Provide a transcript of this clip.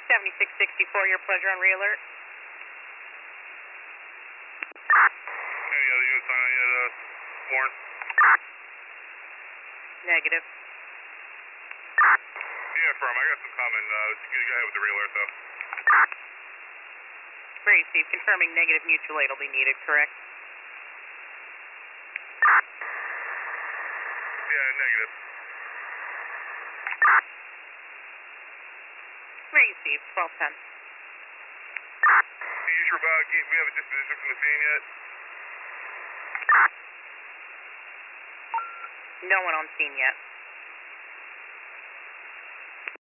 7664, your pleasure on re-alert. Any other units on yet, Warren? Negative. Yeah, firm. I got some coming. Go ahead with the re-alert, though. Great, Steve. Confirming negative mutual aid will be needed, correct? Yeah, negative. Great, Steve. 1210. Hey, you sure about we have a disposition from the scene yet? No one on scene yet.